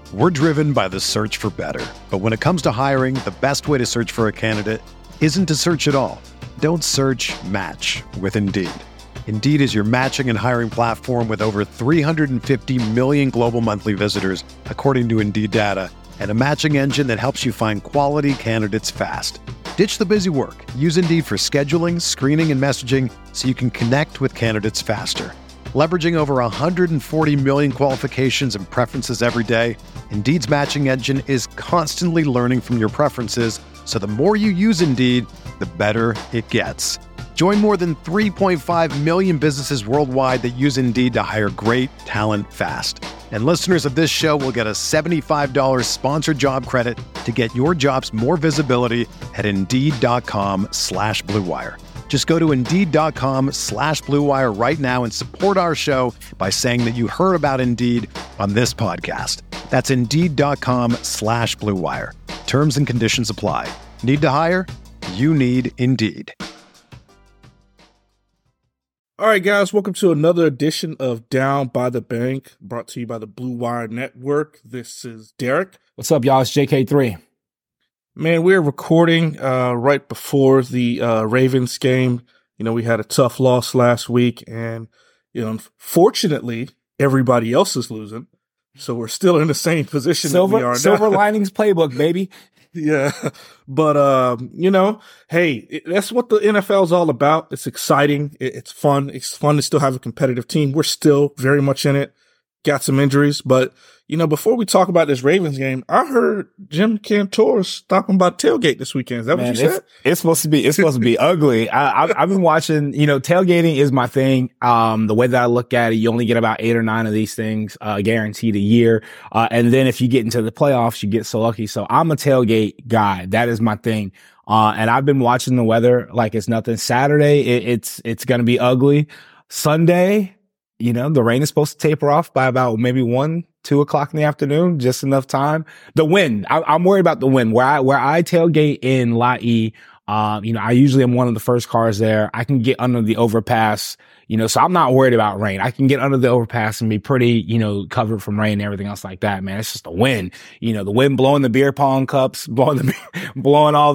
We're driven by the search for better. But when it comes to hiring, the best way to search for a candidate isn't to search at all. Don't search, match with Indeed. Indeed is your matching and hiring platform with over 350 million global monthly visitors, according to Indeed data, and a matching engine that helps you find quality candidates fast. Ditch the busy work. Use Indeed for scheduling, screening, and messaging so you can connect with candidates faster. Leveraging over 140 million qualifications and preferences every day, Indeed's matching engine is constantly learning from your preferences, so the more you use Indeed, the better it gets. Join more than 3.5 million businesses worldwide that use Indeed to hire great talent fast. And listeners of this show will get a $75 sponsored job credit to get your jobs more visibility at Indeed.com/Blue Wire. Just go to Indeed.com/Blue Wire right now and support our show by saying that you heard about Indeed on this podcast. That's Indeed.com/Blue Wire. Terms and conditions apply. Need to hire? You need Indeed. All right, guys, welcome to another edition of Down by the Bank, brought to you by the Blue Wire Network. This is Derek. What's up, y'all? It's JK3. Man, we're recording right before the Ravens game. You know, we had a tough loss last week, and, you know, unfortunately, everybody else is losing. So we're still in the same position that we are now. Silver linings playbook, baby. Yeah. But, you know, hey, that's what the NFL is all about. It's exciting. It's fun. It's fun to still have a competitive team. We're still very much in it. Got some injuries. But, you know, before we talk about this Ravens game, I heard Jim Cantor's talking about tailgate this weekend. Is that what you said? It's supposed to be ugly. I've been watching, you know, tailgating is my thing. The way that I look at it, you only get about 8 or 9 of these things, guaranteed a year. And then if you get into the playoffs, you get so lucky. So I'm a tailgate guy. That is my thing. And I've been watching the weather like it's nothing. Saturday, it's going to be ugly. Sunday, you know, the rain is supposed to taper off by about maybe 1, 2 o'clock in the afternoon, just enough time. The wind, I'm worried about the wind. Where I tailgate in Lot E, you know, I usually am one of the first cars there. I can get under the overpass, you know, so I'm not worried about rain. I can get under the overpass and be pretty, you know, covered from rain and everything else like that, man. It's just the wind, you know, the wind blowing the beer pong cups, blowing all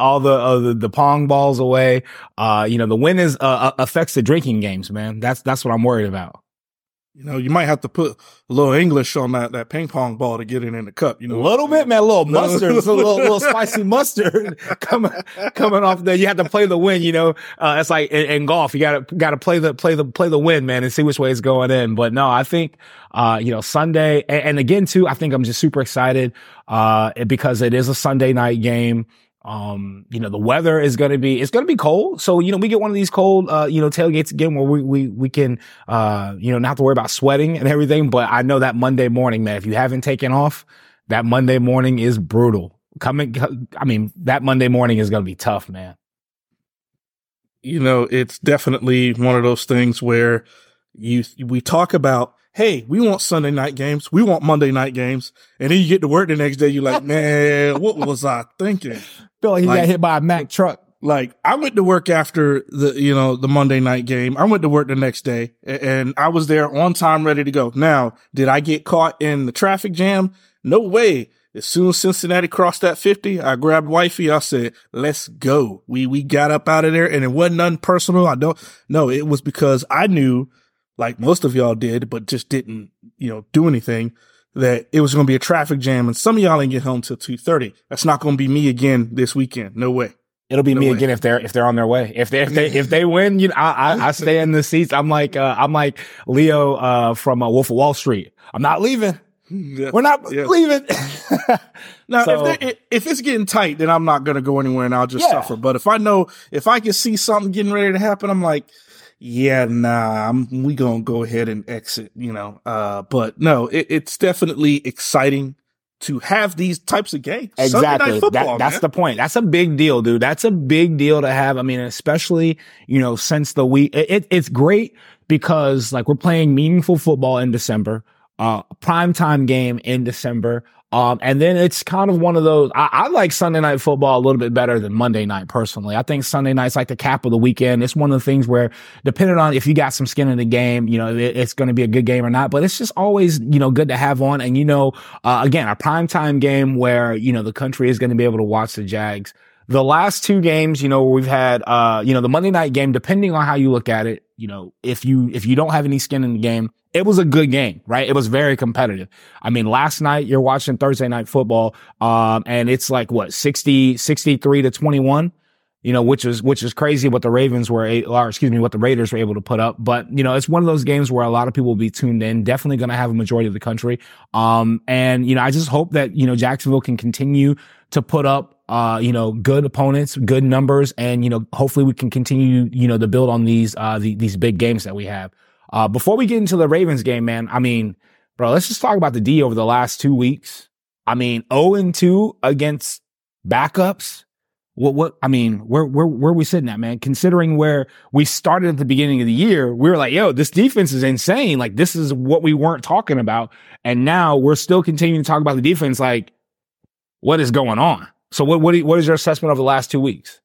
the pong balls away. You know, the wind affects the drinking games, man. That's what I'm worried about. You know, you might have to put a little English on that ping pong ball to get it in the cup. You know, a little bit, man. A little mustard, a little spicy mustard coming off there. You have to play the wind. You know, it's like in golf. You gotta play the wind, man, and see which way it's going in. But no, I think you know, Sunday, and again too, I think I'm just super excited because it is a Sunday night game. You know, the weather is it's going to be cold. So, you know, we get one of these cold, you know, tailgates again where we can, you know, not have to worry about sweating and everything. But I know that Monday morning, man, if you haven't taken off, that Monday morning is brutal. That Monday morning is going to be tough, man. You know, it's definitely one of those things where we talk about, hey, we want Sunday night games. We want Monday night games. And then you get to work the next day. You're like, man, what was I thinking? Feel like he got hit by a Mack truck. Like, I went to work after the Monday night game. I went to work the next day and I was there on time, ready to go. Now, did I get caught in the traffic jam? No way. As soon as Cincinnati crossed that 50, I grabbed wifey. I said, let's go. We got up out of there and it wasn't nothing personal. It was because I knew, like most of y'all did, but just didn't, you know, do anything, that it was going to be a traffic jam and some of y'all ain't get home till 2:30. That's not going to be me again this weekend. No way. It'll be me again if they're on their way. If they win, you know, I stay in the seats. I'm like Leo from Wolf of Wall Street. I'm not leaving. Yeah. We're not leaving. Now, if it's getting tight, then I'm not going to go anywhere and I'll just suffer. But if I can see something getting ready to happen, I'm like, yeah, nah, we gonna go ahead and exit, you know. But no, it's definitely exciting to have these types of games. Exactly. Sunday night football, that's the point. That's a big deal, dude. That's a big deal to have. I mean, especially, you know, since the week, it's great because like we're playing meaningful football in December, primetime game in December. And then it's kind of one of those, I like Sunday night football a little bit better than Monday night personally. I think Sunday night's like the cap of the weekend. It's one of the things where depending on if you got some skin in the game, it's going to be a good game or not, but it's just always, good to have on. And, again, a primetime game where, the country is going to be able to watch the Jags. The last two games, where we've had, the Monday night game, depending on how you look at it, if you don't have any skin in the game, it was a good game, right? It was very competitive. I mean, last night you're watching Thursday night football, and it's like 63-21, which is crazy what the Raiders were able to put up. But, it's one of those games where a lot of people will be tuned in, definitely going to have a majority of the country. And, I just hope that, Jacksonville can continue to put up, good opponents, good numbers, and, hopefully we can continue, to build on these big games that we have. Before we get into the Ravens game, man, I mean, bro, let's just talk about the D over the last 2 weeks. I mean, 0-2 against backups. Where are we sitting at, man? Considering where we started at the beginning of the year, we were like, yo, this defense is insane. Like, this is what we weren't talking about. And now we're still continuing to talk about the defense. Like, what is going on? So what is your assessment of the last 2 weeks?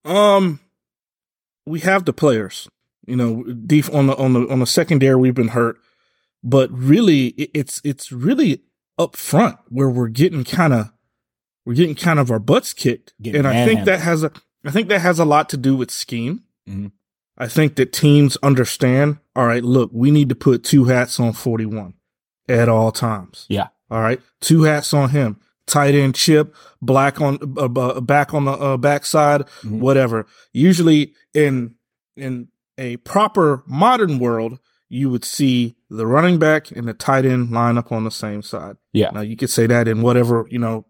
We have the players. Deep on the secondary, we've been hurt, but really, it's really up front where we're getting kind of our butts kicked, and I think that has a lot to do with scheme. Mm-hmm. I think that teams understand. All right, look, we need to put two hats on 41 at all times. Yeah. All right, two hats on him. Tight end chip, back on the backside, mm-hmm. whatever. Usually in a proper modern world, you would see the running back and the tight end line up on the same side. Yeah. Now you could say that in whatever,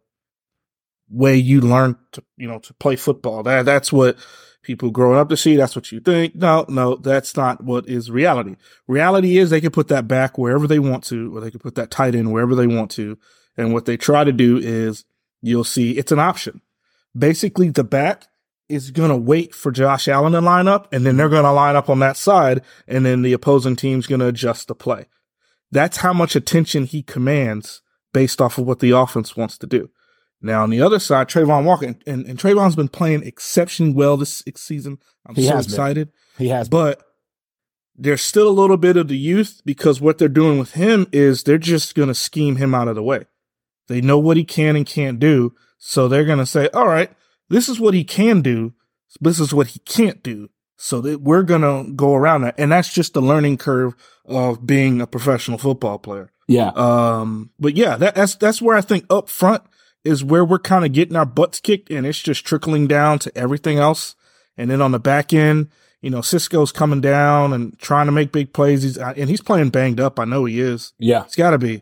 way you learn to play football. That's what people growing up to see. That's what you think. No, that's not what is reality. Reality is they can put that back wherever they want to, or they can put that tight end wherever they want to. And what they try to do is you'll see it's an option. Basically, the back is going to wait for Josh Allen to line up, and then they're going to line up on that side, and then the opposing team's going to adjust the play. That's how much attention he commands based off of what the offense wants to do. Now, on the other side, Trayvon Walker, and Trayvon's been playing exceptionally well this season. I'm so excited. He has. But there's still a little bit of the youth, because what they're doing with him is they're just going to scheme him out of the way. They know what he can and can't do, so they're going to say, all right, this is what he can do. This is what he can't do. So that we're going to go around that. And that's just the learning curve of being a professional football player. Yeah. But yeah, that's where I think up front is where we're kind of getting our butts kicked, and it's just trickling down to everything else. And then on the back end, Cisco's coming down and trying to make big plays. He's playing banged up. I know he is. Yeah. It's gotta be.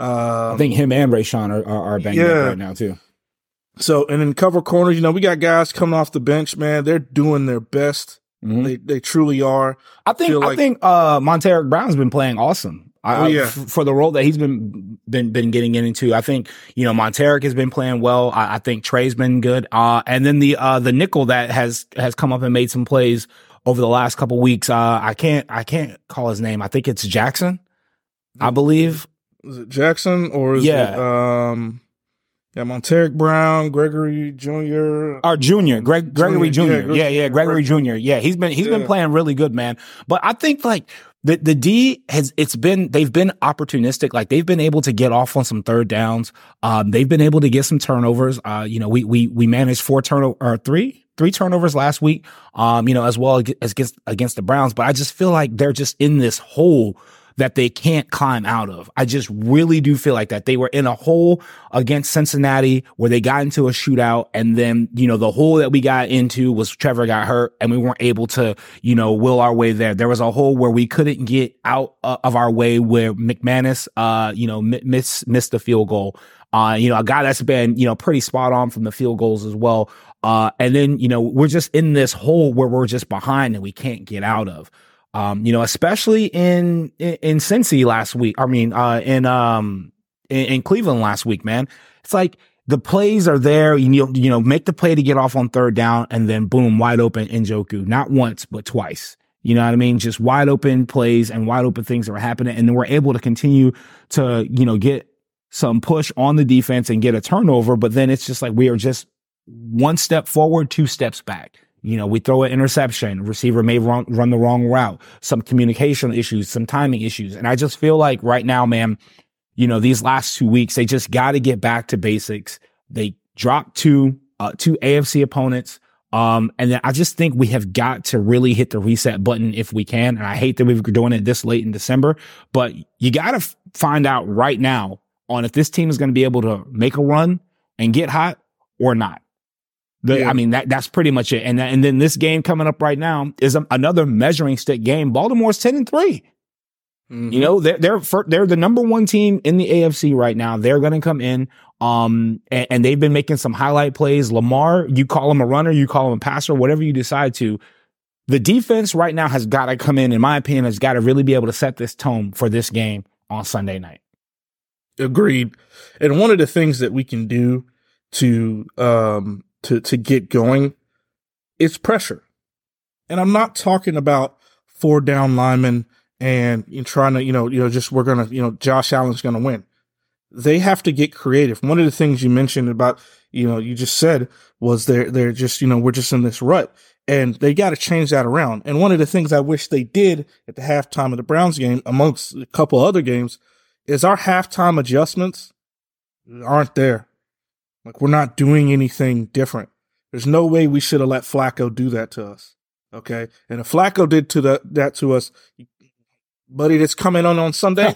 I think him and Rayshawn are banged up right now too. So, and in cover corners, we got guys coming off the bench, man. They're doing their best. Mm-hmm. They truly are. I think Montaric Brown's been playing awesome. For the role that he's been getting into. I think, Montaric has been playing well. I think Trey's been good. And then the nickel that has come up and made some plays over the last couple weeks. I can't call his name. I think it's Jackson, I believe. Is it Jackson or is it, Montaric Brown, Gregory Jr. Gregory Jr. Yeah, Gregory Jr. Yeah, he's been playing really good, man. But I think like the D they've been opportunistic. Like they've been able to get off on some third downs. They've been able to get some turnovers. We managed three turnovers last week. As well as against the Browns. But I just feel like they're just in this hole that they can't climb out of. I just really do feel like that. They were in a hole against Cincinnati where they got into a shootout, and then, the hole that we got into was Trevor got hurt and we weren't able to, will our way there. There was a hole where we couldn't get out of our way where McManus, missed the field goal. A guy that's been, pretty spot on from the field goals as well. And then, we're just in this hole where we're just behind and we can't get out of. Especially in Cincy last week. I mean, in Cleveland last week, man. It's like the plays are there. Make the play to get off on third down, and then boom, wide open Njoku. Not once, but twice. You know what I mean? Just wide open plays and wide open things that were happening, and then we're able to continue to get some push on the defense and get a turnover, but then it's just like we are just one step forward, two steps back. We throw an interception, receiver may run the wrong route, some communication issues, some timing issues. And I just feel like right now, man, these last 2 weeks, they just got to get back to basics. They dropped two AFC opponents. And then I just think we have got to really hit the reset button if we can. And I hate that we're doing it this late in December, but you got to find out right now on if this team is going to be able to make a run and get hot or not. I mean, that's pretty much it. And then this game coming up right now is another measuring stick game. Baltimore's 10-3. Mm-hmm. They're the number one team in the AFC right now. They're going to come in. And they've been making some highlight plays. Lamar, you call him a runner, you call him a passer, whatever you decide to. The defense right now has got to come in my opinion, has got to really be able to set this tone for this game on Sunday night. Agreed. And one of the things that we can do to get going is pressure. And I'm not talking about 4 down linemen and trying to, just we're going to, Josh Allen's going to win. They have to get creative. One of the things you mentioned about, you just said was they're just, we're just in this rut and they got to change that around. And one of the things I wish they did at the halftime of the Browns game, amongst a couple other games, is our halftime adjustments aren't there. Like we're not doing anything different. There's no way we should have let Flacco do that to us. Okay. And if Flacco did that to us, buddy, that's coming on Sunday.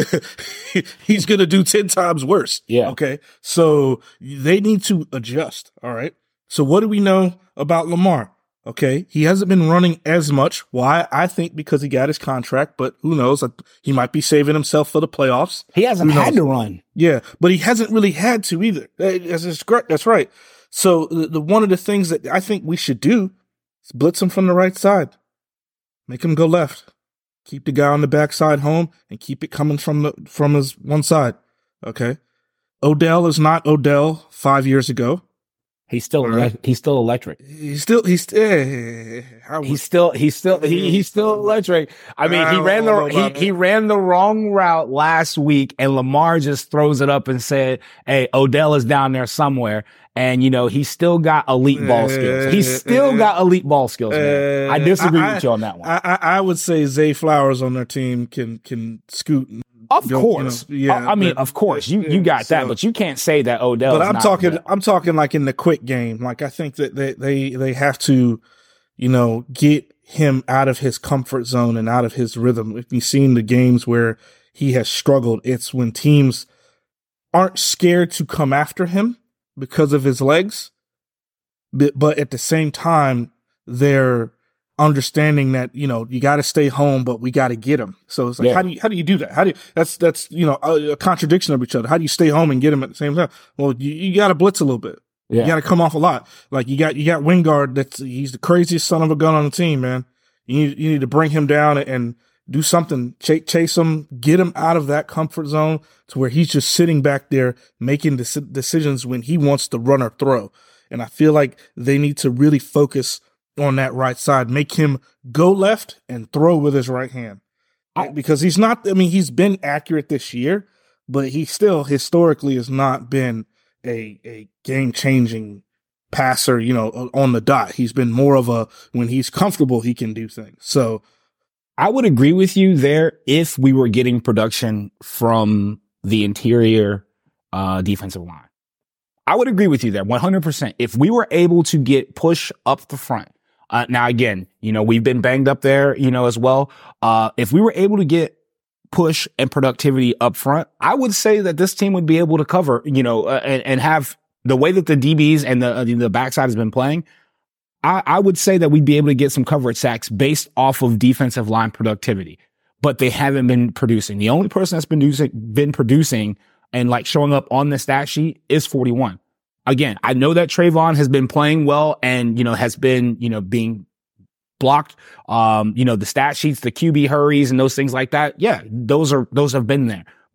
He's going to do 10 times worse. Yeah. Okay. So they need to adjust. All right. So what do we know about Lamar? Okay. He hasn't been running as much. Why? I think because he got his contract, but who knows? He might be saving himself for the playoffs. He hasn't had to run. Yeah. But he hasn't really had to either. That's right. So the one of the things that I think we should do is blitz him from the right side. Make him go left. Keep the guy on the backside home and keep it coming from his one side. Okay. Odell is not Odell 5 years ago. He's still electric. He's still electric. I mean, he ran the wrong route last week and Lamar just throws it up and said, "Hey, Odell is down there somewhere." And, he's still got elite ball skills. He's still got elite ball skills, man. I disagree with you on that one. I would say Zay Flowers on their team can scoot. Of course. Of course. You got that, but you can't say that Odell. But I'm talking like in the quick game. Like I think that they have to, get him out of his comfort zone and out of his rhythm. If you've seen the games where he has struggled, it's when teams aren't scared to come after him because of his legs, but at the same time, they're understanding that, you got to stay home, but we got to get him. So it's like, how do you do that? That's a contradiction of each other. How do you stay home and get him at the same time? Well, you got to blitz a little bit. Yeah. You got to come off a lot. Like you got Wingard. He's the craziest son of a gun on the team, man. You need to bring him down and do something, chase him, get him out of that comfort zone to where he's just sitting back there making decisions when he wants to run or throw. And I feel like they need to really focus on that right side, make him go left and throw with his right hand. Because he's been accurate this year, but he still historically has not been a game-changing passer, on the dot. He's been more of when he's comfortable, he can do things. So I would agree with you there if we were getting production from the interior defensive line. I would agree with you there 100%. If we were able to get push up the front. Now, again, we've been banged up there, as well. If we were able to get push and productivity up front, I would say that this team would be able to cover, and have the way that the DBs and the backside has been playing. I would say that we'd be able to get some coverage sacks based off of defensive line productivity, but they haven't been producing. The only person that's been producing and like showing up on the stat sheet is 41. Again, I know that Trayvon has been playing well and, has been, being blocked. The stat sheets, the QB hurries and those things like that. Yeah, those have been there.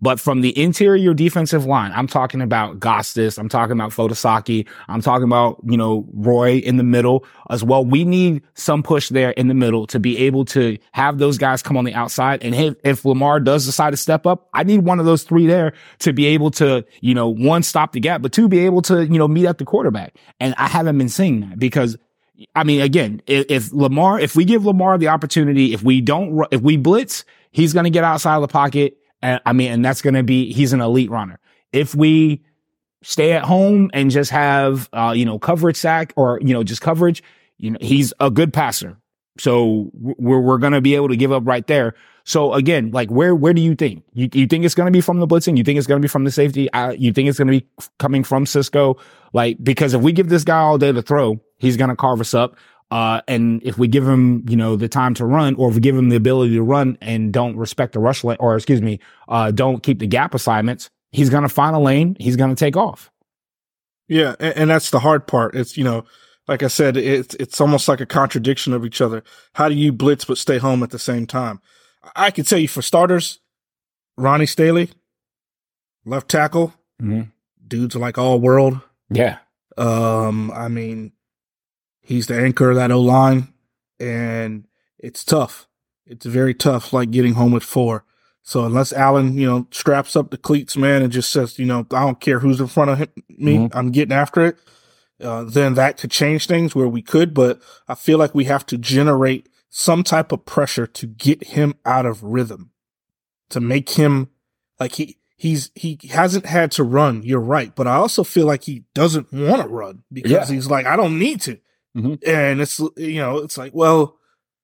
But from the interior defensive line, I'm talking about Gostis, I'm talking about Fotasaki, I'm talking about, Roy in the middle as well. We need some push there in the middle to be able to have those guys come on the outside. And if Lamar does decide to step up, I need one of those three there to be able to, one, stop the gap, but two, be able to, meet at the quarterback. And I haven't been seeing that because, I mean, again, if we give Lamar the opportunity, if we blitz, he's going to get outside of the pocket. And that's going to be, he's an elite runner. If we stay at home and just have, coverage sack or, just coverage, he's a good passer. So we're going to be able to give up right there. So again, like where do you think? You think it's going to be from the blitzing? You think it's going to be from the safety? You think it's going to be coming from Cisco? Like, because if we give this guy all day to throw, he's going to carve us up. And if we give him, the time to run, or if we give him the ability to run and don't respect the rush lane, or don't keep the gap assignments, he's going to find a lane. He's going to take off. Yeah. And that's the hard part. It's, like I said, it's almost like a contradiction of each other. How do you blitz but stay home at the same time? I can tell you, for starters, Ronnie Staley, left tackle, dude's like all world. Yeah. I mean, he's the anchor of that O-line, and it's tough. It's very tough, like getting home with 4. So unless Allen, straps up the cleats, man, and just says, I don't care who's in front of me, I'm getting after it, then that could change things where we could. But I feel like we have to generate some type of pressure to get him out of rhythm, to make him like he hasn't had to run. You're right. But I also feel like he doesn't want to run because he's like, I don't need to. And it's, it's like, well,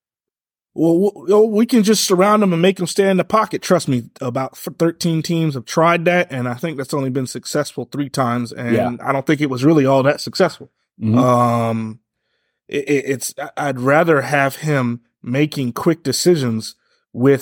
we can just surround him and make him stay in the pocket. Trust me, about 13 teams have tried that, and I think that's only been successful 3 times, and I don't think it was really all that successful. I'd rather have him making quick decisions with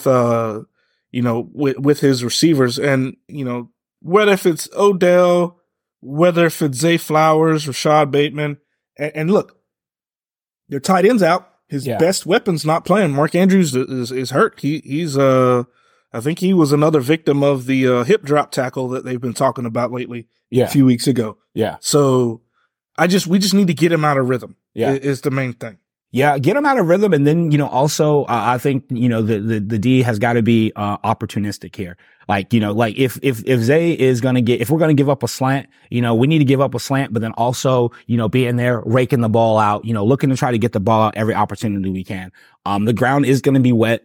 his receivers, and whether if it's Odell, whether if it's Zay Flowers, Rashad Bateman, and look. Their tight end's out. His best weapon's not playing. Mark Andrews is hurt. He's I think he was another victim of the hip drop tackle that they've been talking about lately. A few weeks ago. So we just need to get him out of rhythm. Is the main thing. Yeah, get him out of rhythm, and then also I think the D has got to be opportunistic here. Like if Zay is gonna if we're gonna give up a slant, we need to give up a slant, but then also be in there raking the ball out, looking to try to get the ball out every opportunity we can. The ground is going to be wet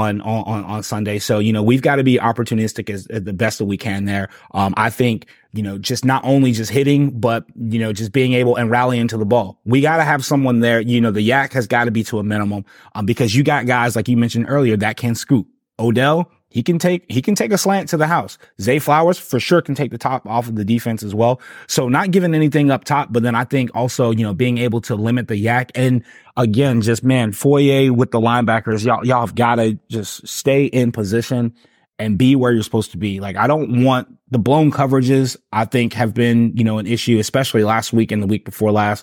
on Sunday, so we've got to be opportunistic as the best that we can there. I think just not only just hitting, but just being able and rallying to the ball. We got to have someone there. The yak has got to be to a minimum, because you got guys like you mentioned earlier that can scoop. Odell, he can take a slant to the house. Zay Flowers for sure can take the top off of the defense as well. So not giving anything up top, but then I think also, being able to limit the yak. And again, just Foye with the linebackers, y'all have got to just stay in position and be where you're supposed to be. Like, I don't want the blown coverages, I think have been, an issue, especially last week and the week before last.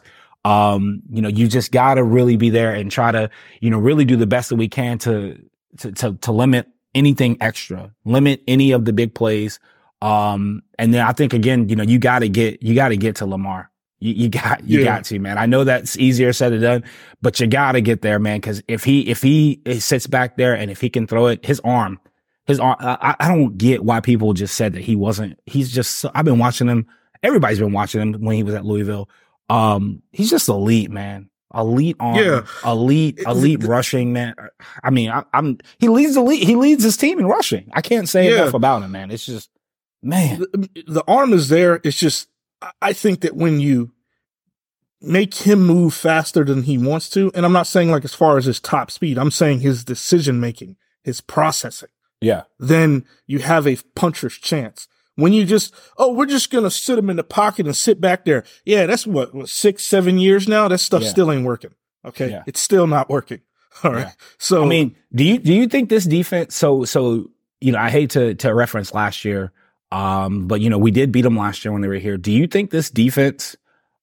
You just got to really be there and try to, really do the best that we can to limit anything extra, limit any of the big plays. And then I think again, you got to get to Lamar. You got to, man. I know that's easier said than done, but you got to get there, man. Cause if he sits back there and if he can throw it, his arm, I don't get why people just said that I've been watching him. Everybody's been watching him when he was at Louisville. He's just elite, man. Elite arm, elite rushing, man. I mean, he leads his team in rushing. I can't say enough about him, man. It's just, man. The arm is there. It's just, I think that when you make him move faster than he wants to, and I'm not saying like as far as his top speed, I'm saying his decision making, his processing. Then you have a puncher's chance. When you we're just going to sit him in the pocket and sit back there. Yeah, that's what 6-7 years now? That stuff still ain't working. Okay. Yeah. It's still not working. All right. Yeah. So, I mean, do you think this defense, so, I hate to reference last year, but we did beat them last year when they were here. Do you think this defense,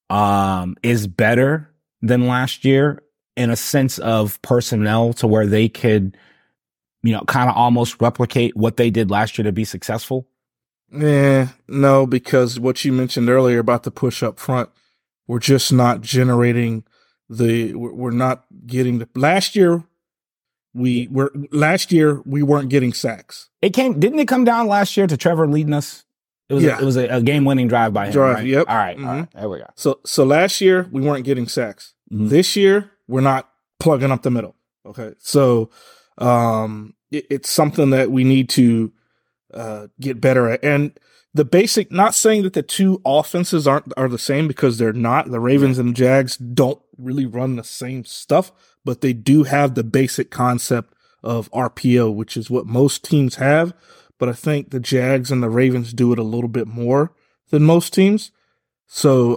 is better than last year in a sense of personnel to where they could, kind of almost replicate what they did last year to be successful? No, because what you mentioned earlier about the push up front, we're just not generating we're not getting last year we weren't getting sacks. Didn't it come down last year to Trevor leading us? It was a game winning drive by him. Right? Yep. All right. There we go. So last year we weren't getting sacks. Mm-hmm. This year we're not plugging up the middle. Okay. So, it's something that we need to, get better at. And the basic, not saying that the two offenses are the same, because they're not. The Ravens and the Jags don't really run the same stuff, but they do have the basic concept of RPO, which is what most teams have. But I think the Jags and the Ravens do it a little bit more than most teams. So,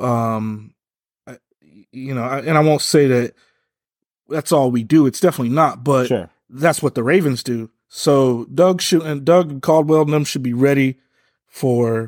and I won't say that that's all we do. It's definitely not, but sure, that's what the Ravens do. So Doug and Caldwell and them should be ready for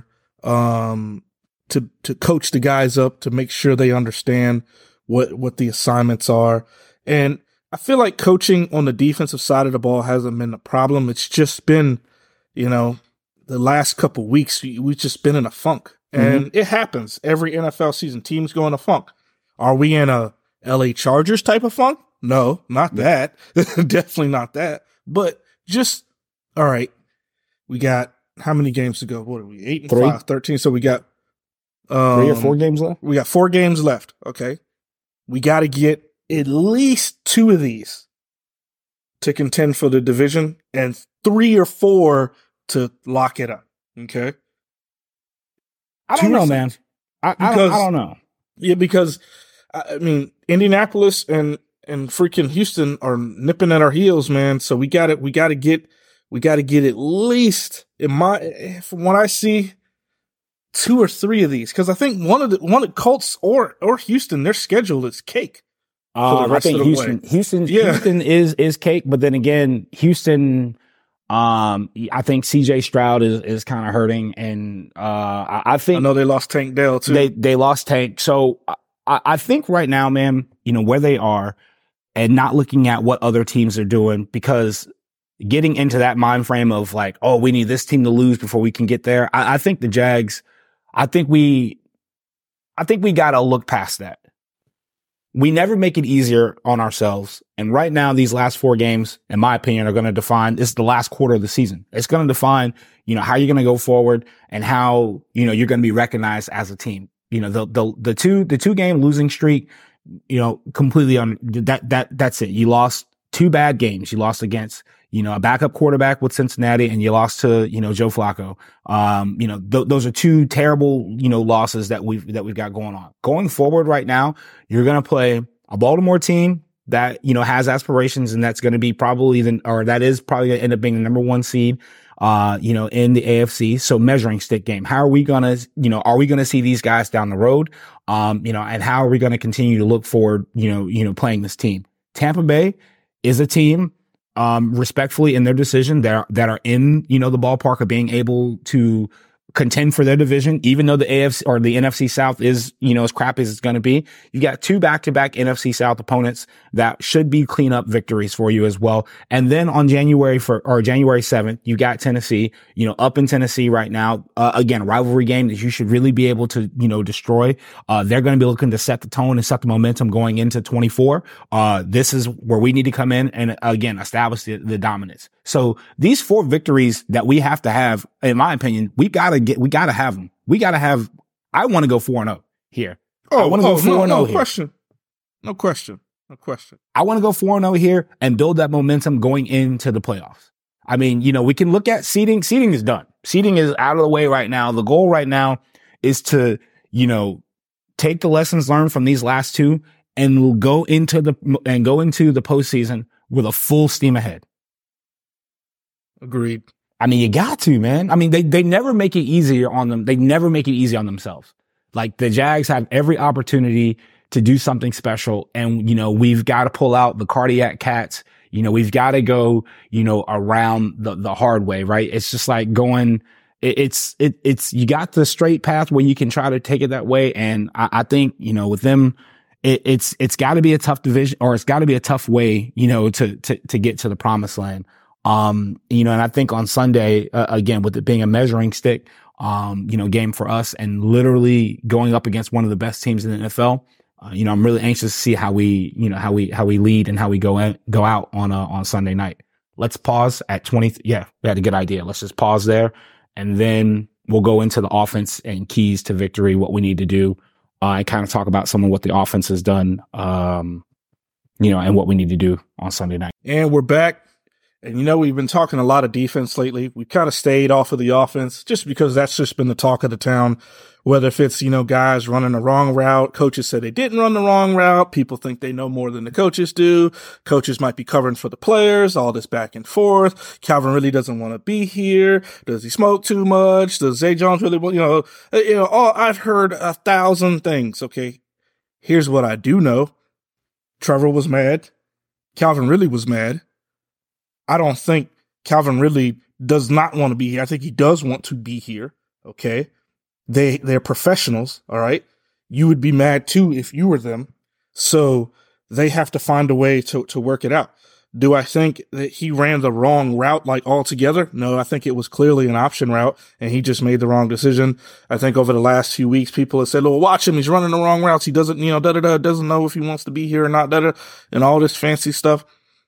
to coach the guys up, to make sure they understand what the assignments are. And I feel like coaching on the defensive side of the ball hasn't been a problem. It's just been, the last couple weeks we've just been in a funk, and it happens every NFL season. Teams go in a funk. Are we in a LA Chargers type of funk? No, not that. Definitely not that. But just, all right, we got how many games to go? What are we? 8 and 5, 13. So we got 3 or 4 games left. We got 4 games left. Okay. We got to get at least 2 of these to contend for the division, and 3 or 4 to lock it up. Okay. I don't know, man. I don't know. Yeah, because I mean, Indianapolis and freaking Houston are nipping at our heels, man. So we got to get at least, from what I see, 2 or 3 of these. Cause I think one of the Colts or Houston, their schedule is cake. I think Houston is cake, but then again, Houston, I think CJ Stroud is kind of hurting, and I think I know they lost Tank Dell too. They lost Tank, so I think right now, man, where they are, and not looking at what other teams are doing, because getting into that mind frame of like, oh, we need this team to lose before we can get there. I think the Jags, I think we got to look past that. We never make it easier on ourselves. And right now, these last 4 games, in my opinion, are going to define, this is the last quarter of the season. It's going to define, how you're going to go forward, and how, you're going to be recognized as a team. The 2 game losing streak, completely on that's it. You lost 2 bad games. You lost against, a backup quarterback with Cincinnati, and you lost to, Joe Flacco. Those are 2 terrible, losses that we've got going on. Going forward right now, you're going to play a Baltimore team that, has aspirations, and that's going to be probably that is probably going to end up being the number 1 seed, in the AFC. So measuring stick game. How are we going to, are we going to see these guys down the road? And how are we going to continue to look forward, playing this team? Tampa Bay is a team, respectfully, in their decision that are in, the ballpark of being able to contend for their division, even though the AFC or the NFC South is, as crappy as it's going to be. You got 2 back-to-back NFC South opponents that should be cleanup victories for you as well. And then on January 7th, you got Tennessee, up in Tennessee right now. Again, a rivalry game that you should really be able to, destroy. They're going to be looking to set the tone and set the momentum going into 24. This is where we need to come in and again, establish the dominance. So these 4 victories that we have to have, in my opinion, we got to have them. I want to go 4-0 here. I want to go 4-0 no here. Question. No question. I want to go 4-0 here and build that momentum going into the playoffs. I mean, we can look at seeding. Seeding is done. Seeding is out of the way right now. The goal right now is to, take the lessons learned from these last 2 and go into the postseason with a full steam ahead. Agreed. I mean, you got to, man. I mean, they never make it easier on them. They never make it easy on themselves. Like, the Jags have every opportunity to do something special. And, we've got to pull out the cardiac cats. We've got to go, around the hard way, right? It's just like going, it's you got the straight path where you can try to take it that way. And I think, with them, it's got to be a tough division, or it's got to be a tough way, to get to the promised land. And I think on Sunday, again, with it being a measuring stick game for us, and literally going up against one of the best teams in the NFL. I'm really anxious to see how we lead and how we go out on Sunday night. Let's pause at 20. Yeah, we had a good idea. Let's just pause there, and then we'll go into the offense and keys to victory, what we need to do, and kind of talk about some of what the offense has done, and what we need to do on Sunday night. And we're back. And, we've been talking a lot of defense lately. We kind of stayed off of the offense just because that's just been the talk of the town. Whether if it's, guys running the wrong route, coaches said they didn't run the wrong route. People think they know more than the coaches do. Coaches might be covering for the players, all this back and forth. Calvin really doesn't want to be here. Does he smoke too much? Does Zay Jones really, I've heard 1,000 things. Okay. Here's what I do know. Trevor was mad. Calvin really was mad. I don't think Calvin really does not want to be here. I think he does want to be here. Okay. They're professionals. All right. You would be mad too if you were them. So they have to find a way to work it out. Do I think that he ran the wrong route altogether? No, I think it was clearly an option route and he just made the wrong decision. I think over the last few weeks, people have said, "Oh, watch him. He's running the wrong routes. He doesn't, doesn't know if he wants to be here or not, and all this fancy stuff."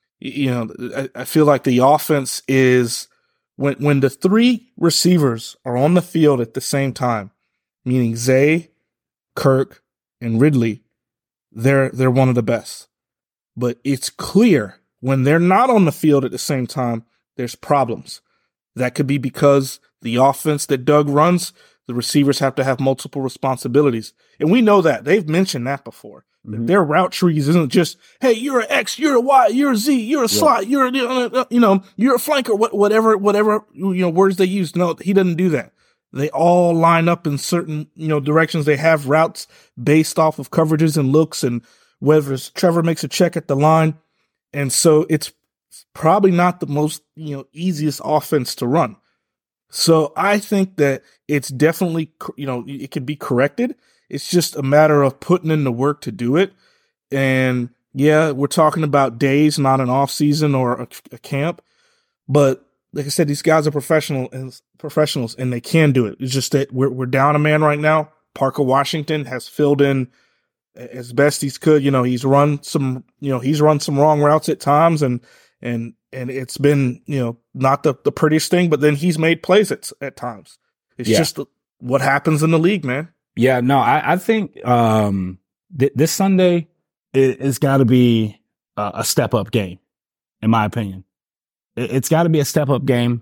I feel like the offense is when the three receivers are on the field at the same time, meaning Zay, Kirk, and Ridley, they're one of the best. But it's clear when they're not on the field at the same time, there's problems. That could be because the offense that Doug runs, the receivers have to have multiple responsibilities. And we know that. They've mentioned that before. Mm-hmm. Their route trees isn't just, hey, you're an X, you're a Y, you're a Z, you're a slot, you're a flanker, whatever, words they use. No, he doesn't do that. They all line up in certain, directions. They have routes based off of coverages and looks and whether it's Trevor makes a check at the line. And so it's probably not the most, easiest offense to run. So I think that it's definitely, it can be corrected. It's just a matter of putting in the work to do it. And yeah, we're talking about days, not an off season or a camp. But like I said, these guys are professionals and they can do it. It's just that we're down a man right now. Parker Washington has filled in as best he could. He's run some wrong routes at times and it's been, not the prettiest thing, but then he's made plays at times. It's just what happens in the league, man. Yeah, no, I think this Sunday it's got to be a step up game, in my opinion. It's got to be a step up game,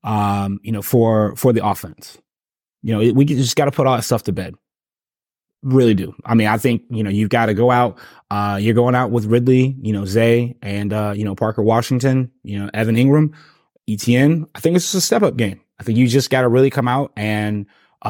for the offense. We just got to put all that stuff to bed. Really do. I mean, I think you've got to go out. You're going out with Ridley, Zay, and Parker Washington, Evan Ingram, Etienne. I think it's just a step up game. I think you just got to really come out and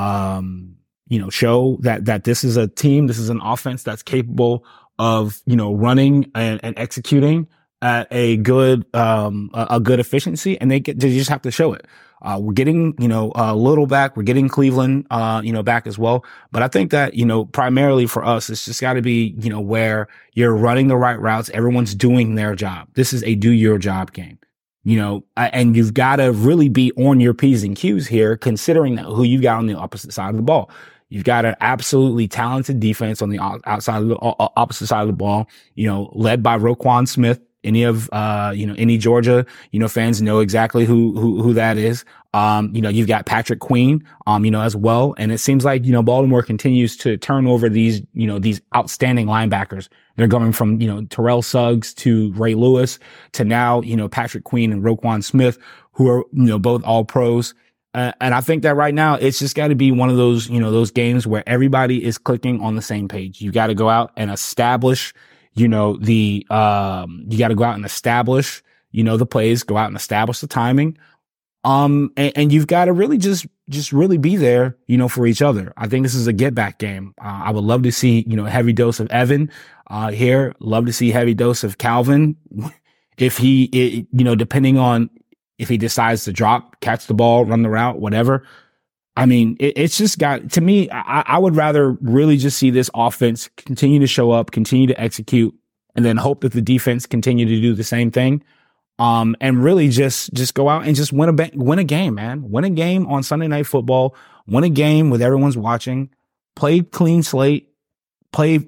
show that this is a team, this is an offense that's capable of, running and executing at a good efficiency, and they just have to show it. We're getting, Little back. We're getting Cleveland, back as well. But I think that, primarily for us, it's just got to be, where you're running the right routes. Everyone's doing their job. This is a do your job game. And you've got to really be on your P's and Q's here, considering that who you got on the opposite side of the ball. You've got an absolutely talented defense on the opposite side of the ball, led by Roquan Smith. Any Georgia, fans know exactly who that is. You've got Patrick Queen, as well. And it seems like, Baltimore continues to turn over these outstanding linebackers. They're going from, Terrell Suggs to Ray Lewis to now, Patrick Queen and Roquan Smith, who are, both all pros. And I think that right now it's just got to be one of those, those games where everybody is clicking on the same page. You got to go out and establish, you got to go out and establish, the plays, go out and establish the timing. And you've got to really just really be there, for each other. I think this is a get back game. I would love to see, a heavy dose of Evan, here. Love to see heavy dose of Calvin. If he, depending on if he decides to drop, catch the ball, run the route, whatever. I mean, it's just got, to me, I would rather really just see this offense continue to show up, continue to execute, and then hope that the defense continue to do the same thing. And really just go out and just win a game, man. Win a game on Sunday Night Football. Win a game with everyone's watching. Play clean slate. Play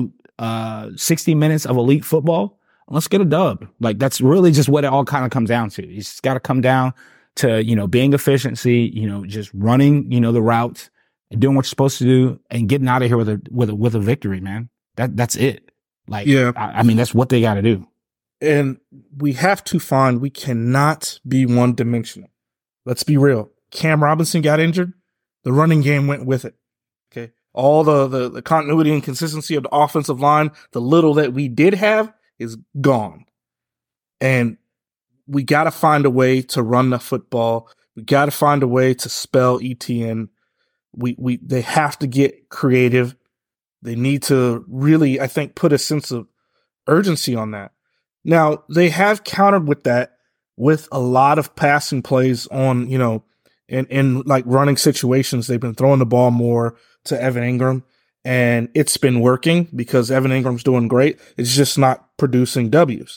60 minutes of elite football. Let's get a dub. Like, that's really just what it all kind of comes down to. It's just got to come down to, being efficiency, just running, the routes and doing what you're supposed to do and getting out of here with a victory, man. That's it. Like, yeah. I mean, that's what they got to do. And we cannot be one dimensional. Let's be real. Cam Robinson got injured. The running game went with it. Okay. All the continuity and consistency of the offensive line, the little that we did have, is gone. And we got to find a way to run the football. We got to find a way to spell ETN. They have to get creative. They need to really, I think, put a sense of urgency on that. Now, they have countered with that with a lot of passing plays on, in like running situations. They've been throwing the ball more to Evan Ingram, and it's been working because Evan Ingram's doing great. It's just not producing W's.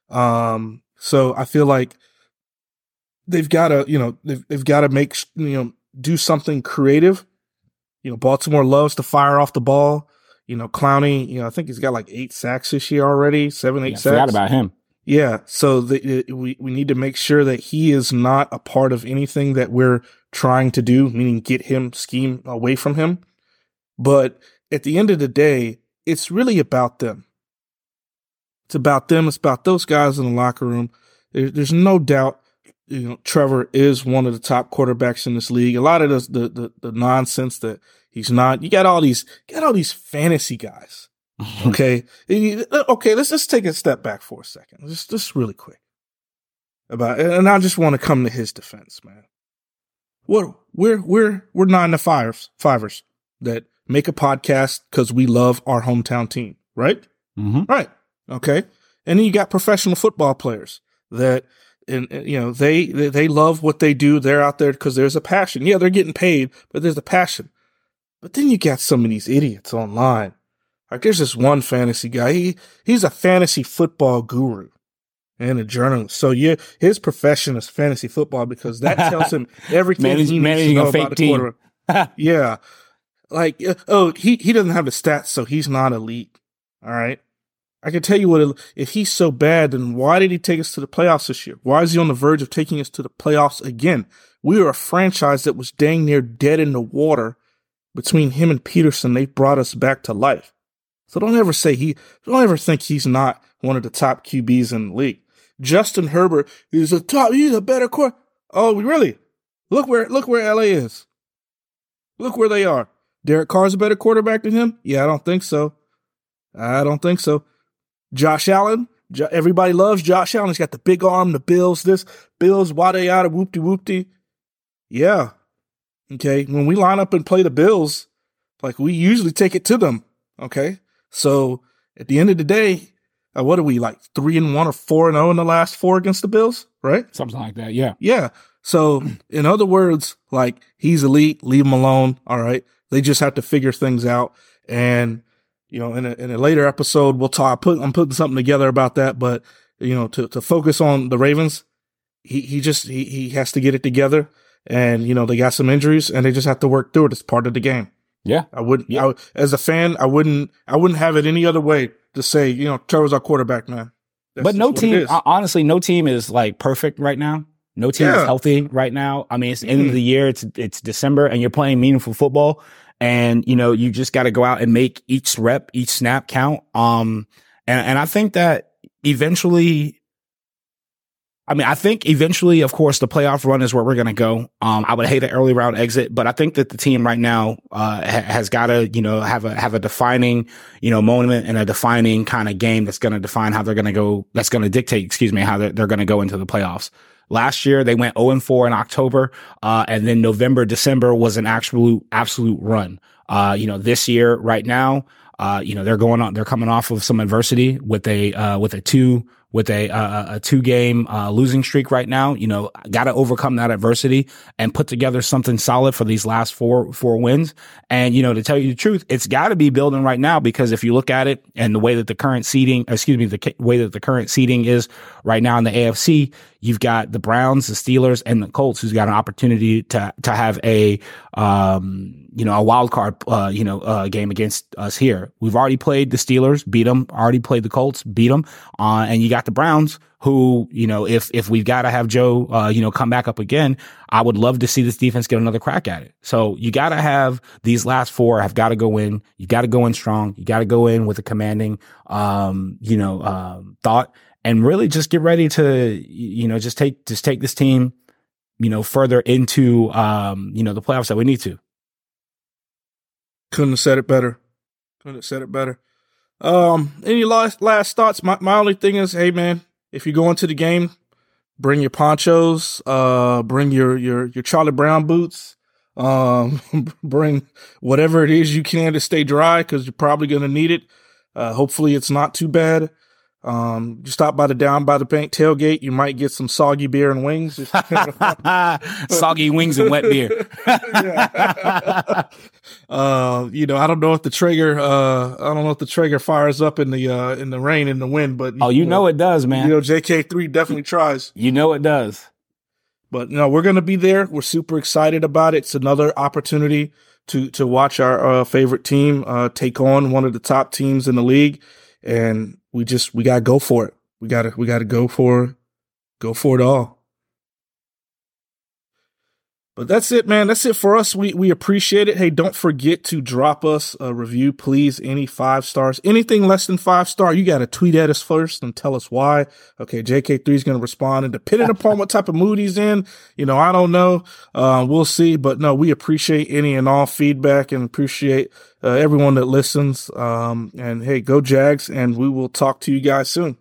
So I feel like they've got to, they've got to make, do something creative. Baltimore loves to fire off the ball. Clowney, I think he's got like 8 sacks this year already, 8 sacks. Forgot about him. Yeah. So we need to make sure that he is not a part of anything that we're trying to do, meaning get him scheme away from him. But at the end of the day, it's really about them. It's about them. It's about those guys in the locker room. There's no doubt, Trevor is one of the top quarterbacks in this league. A lot of the nonsense that he's not. You got all these fantasy guys. Okay. Okay. Let's just take a step back for a second. Just really quick and I just want to come to his defense, man. We're 9-to-5ers that make a podcast because we love our hometown team, right? Mm-hmm. Right. Okay. And then you got professional football players that, they love what they do. They're out there because there's a passion. Yeah, they're getting paid, but there's a passion. But then you got some of these idiots online. Like, there's this one fantasy guy. He's a fantasy football guru and a journalist. So yeah, his profession is fantasy football because that tells him everything he needs to know about the quarterback. Yeah. Like, he doesn't have the stats, so he's not elite. All right. I can tell you what, if he's so bad, then why did he take us to the playoffs this year? Why is he on the verge of taking us to the playoffs again? We were a franchise that was dang near dead in the water. Between him and Peterson, they brought us back to life. So don't ever think he's not one of the top QBs in the league. Justin Herbert he's a better quarterback. Oh, really? Look where LA is. Look where they are. Derek Carr's a better quarterback than him? Yeah, I don't think so. Josh Allen, everybody loves Josh Allen. He's got the big arm, the Bills, why they out of whoopty-whoopty. Yeah. Okay. When we line up and play the Bills, like, we usually take it to them. Okay. So at the end of the day, what are we, like 3-1 or 4-0 in the last 4 against the Bills? Right. Something like that. Yeah. Yeah. So in other words, like, he's elite, leave him alone. All right. They just have to figure things out. And, in a later episode, we'll talk. I'm putting something together about that, but to focus on the Ravens, he has to get it together, and they got some injuries, and they just have to work through it. It's part of the game. Yeah, as a fan, I wouldn't have it any other way to say, Trevor's our quarterback, man. But no team, honestly, no team is like perfect right now. No team is healthy right now. I mean, it's the end of the year. It's December, and you're playing meaningful football. And, you just got to go out and make each rep, each snap count. And I think that eventually, of course, the playoff run is where we're going to go. I would hate an early round exit, but I think that the team right now, has got to, have a defining, moment and a defining kind of game that's going to define how they're going to go. That's going to dictate, how they're going to go into the playoffs. Last year, they went 0-4 in October, and then November, December was an absolute run. This year, right now, they're coming off of some adversity with a with a 2-game losing streak right now. Got to overcome that adversity and put together something solid for these last four wins. And, to tell you the truth, it's got to be building right now, because if you look at it and the way that the current seeding is right now in the AFC, you've got the Browns, the Steelers, and the Colts, who's got an opportunity to have a wild card, game against us here. We've already played the Steelers, beat them, already played the Colts, beat them. And you got the Browns, who, if we've got to have Joe, come back up again, I would love to see this defense get another crack at it. So you got to have these last four have got to go in. You got to go in strong. You got to go in with a commanding, thought, and really just get ready to, just take this team, further into, the playoffs that we need to. Couldn't have said it better. Any last thoughts? My only thing is, hey man, if you go into the game, bring your ponchos, bring your Charlie Brown boots, bring whatever it is you can to stay dry, because you're probably going to need it. Hopefully it's not too bad. You stop by the Down by the Bank tailgate, you might get some soggy beer and wings. Soggy wings and wet beer. I don't know if the Traeger fires up in the rain and the wind, but it does, man. JK3 definitely tries. It does. But we're going to be there. We're super excited about it. It's another opportunity to watch our favorite team take on one of the top teams in the league, and we got to go for it. We got to go for it all. But that's it, man. That's it for us. We appreciate it. Hey, don't forget to drop us a review, please. Any 5 stars, anything less than 5-star, you got to tweet at us first and tell us why. Okay. JK3 is going to respond, and depending upon what type of mood he's in, I don't know. We'll see, but no, we appreciate any and all feedback and appreciate everyone that listens. And hey, go Jags, and we will talk to you guys soon.